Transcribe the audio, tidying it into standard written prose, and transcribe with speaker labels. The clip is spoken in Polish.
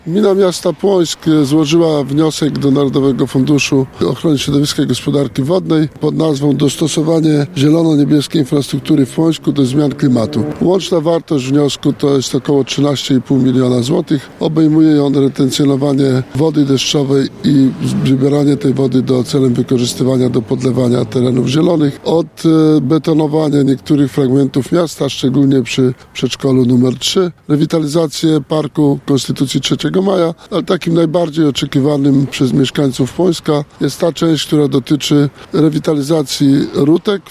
Speaker 1: Gmina Miasta Płońsk złożyła wniosek do Narodowego Funduszu Ochrony Środowiska i Gospodarki Wodnej pod nazwą Dostosowanie zielono-niebieskiej infrastruktury w Płońsku do zmian klimatu. Łączna wartość wniosku to jest około 13,5 miliona złotych. Obejmuje on retencjonowanie wody deszczowej i zbieranie tej wody celem wykorzystywania do podlewania terenów zielonych, odbetonowania niektórych fragmentów miasta, szczególnie przy przedszkolu numer 3, rewitalizację Parku Konstytucji 3 Maja, ale takim najbardziej oczekiwanym przez mieszkańców Płońska jest ta część, która dotyczy rewitalizacji Rutek